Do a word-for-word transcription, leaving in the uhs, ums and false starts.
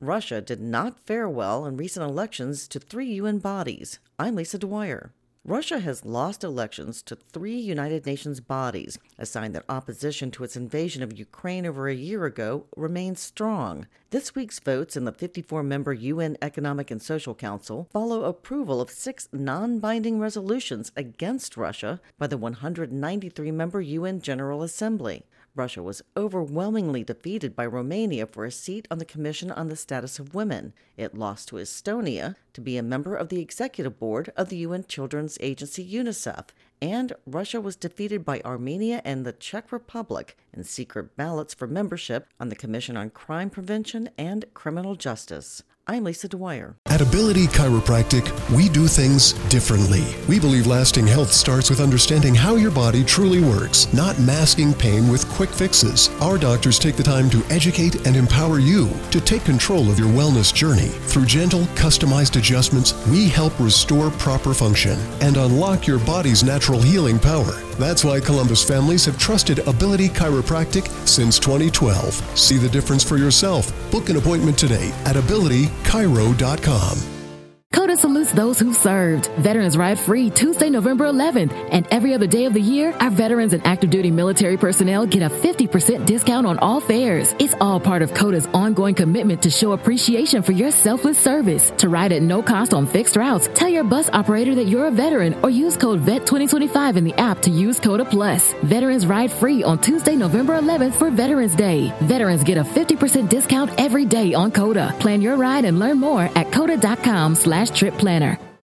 Russia did not fare well in recent elections to three U N bodies. I'm Lisa Dwyer. Russia has lost elections to three United Nations bodies, a sign that opposition to its invasion of Ukraine over a year ago remains strong. This week's votes in the fifty-four member U N Economic and Social Council follow approval of six non-binding resolutions against Russia by the one hundred ninety-three member U N General Assembly. Russia was overwhelmingly defeated by Romania for a seat on the Commission on the Status of Women. It lost to Estonia to be a member of the executive board of the U N Children's Agency UNICEF. And Russia was defeated by Armenia and the Czech Republic in secret ballots for membership on the Commission on Crime Prevention and Criminal Justice. I'm Lisa Dwyer. At Ability Chiropractic, we do things differently. We believe lasting health starts with understanding how your body truly works, not masking pain with quick fixes. Our doctors take the time to educate and empower you to take control of your wellness journey. Through gentle, customized adjustments, we help restore proper function and unlock your body's natural healing power. That's why Columbus families have trusted Ability Chiropractic since twenty twelve. See the difference for yourself. Book an appointment today at ability chiro dot com. COTA salutes those who served. Veterans Ride Free Tuesday, November eleventh. And every other day of the year, our veterans and active duty military personnel get a fifty percent discount on all fares. It's all part of COTA's ongoing commitment to show appreciation for your selfless service. To ride at no cost on fixed routes, tell your bus operator that you're a veteran or use code V E T twenty twenty-five in the app to use COTA Plus. Veterans Ride Free on Tuesday, November eleventh for Veterans Day. Veterans get a fifty percent discount every day on COTA. Plan your ride and learn more at COTA dot com slash trip planner.